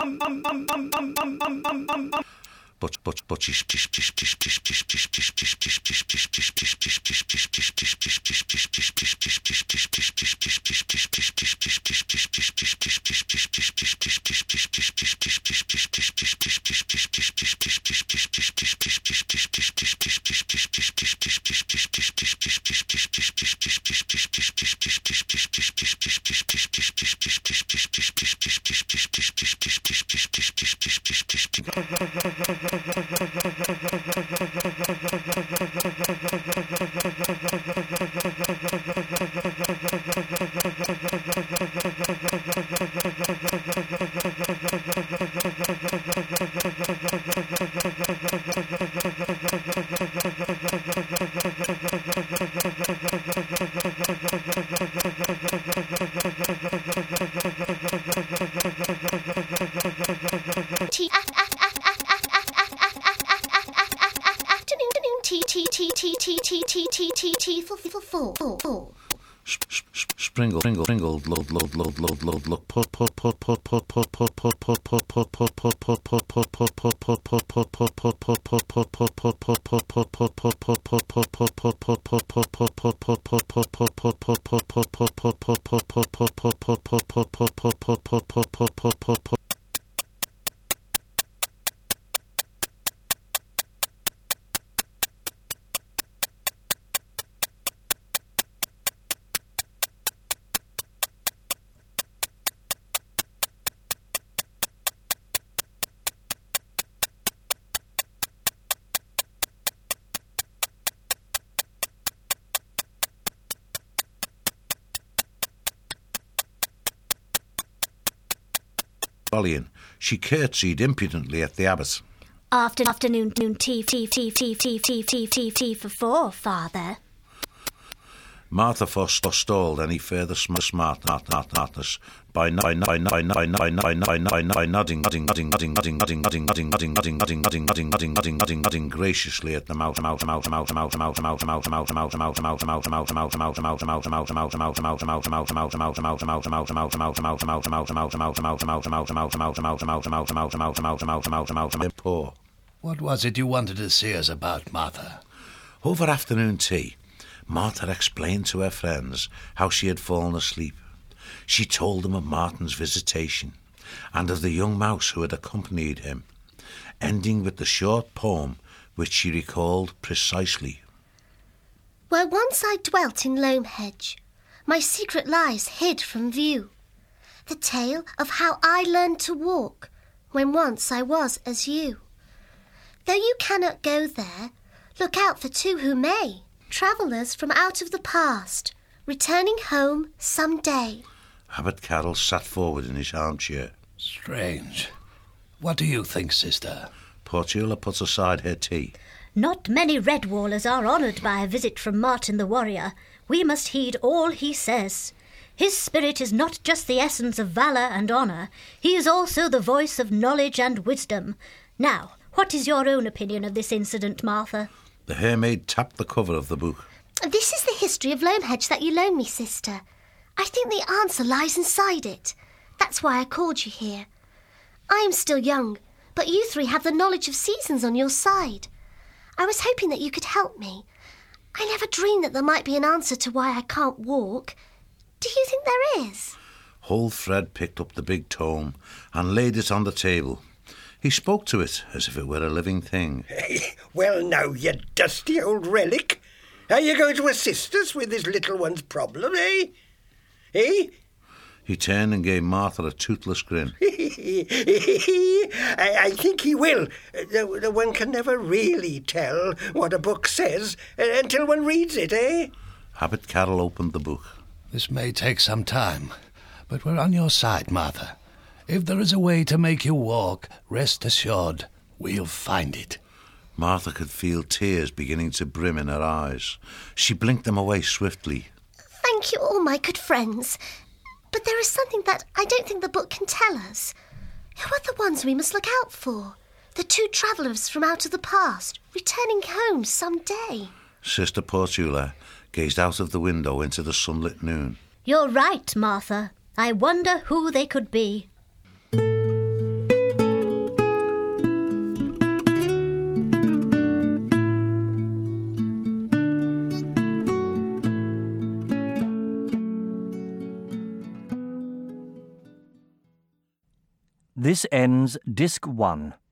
But she Springled, load, look, put, she curtsied impudently at the abbot. Afternoon tea for four, father. Martha forestalled any further smartness by nodding graciously at the mouse. What was it you wanted to see us about, Martha? Over afternoon tea, Martha explained to her friends how she had fallen asleep. She told them of Martin's visitation and of the young mouse who had accompanied him, ending with the short poem which she recalled precisely. Where once I dwelt in Lomehedge, my secret lies hid from view. The tale of how I learned to walk when once I was as you. Though you cannot go there, look out for two who may. Travellers from out of the past, returning home some day. Abbot Carroll sat forward in his armchair. Strange. What do you think, sister? Portula put aside her tea. Not many Redwallers are honoured by a visit from Martin the warrior. We must heed all he says. His spirit is not just the essence of valour and honour. He is also the voice of knowledge and wisdom. Now, what is your own opinion of this incident, Martha? The Hermaid tapped the cover of the book. This is the history of Lomehedge that you loaned me, sister. I think the answer lies inside it. That's why I called you here. I am still young, but you three have the knowledge of seasons on your side. I was hoping that you could help me. I never dreamed that there might be an answer to why I can't walk. Do you think there is? Old Fred picked up the big tome and laid it on the table. He spoke to it as if it were a living thing. Hey, well now, you dusty old relic. Are you going to assist us with this little one's problem, eh? Eh? He turned and gave Martha a toothless grin. I think he will. The one can never really tell what a book says until one reads it, eh? Abbot Carroll opened the book. This may take some time, but we're on your side, Martha. If there is a way to make you walk, rest assured, we'll find it. Martha could feel tears beginning to brim in her eyes. She blinked them away swiftly. Thank you all, my good friends. But there is something that I don't think the book can tell us. Who are the ones we must look out for? The two travellers from out of the past, returning home some day. Sister Portula gazed out of the window into the sunlit noon. You're right, Martha. I wonder who they could be. This ends Disc 1.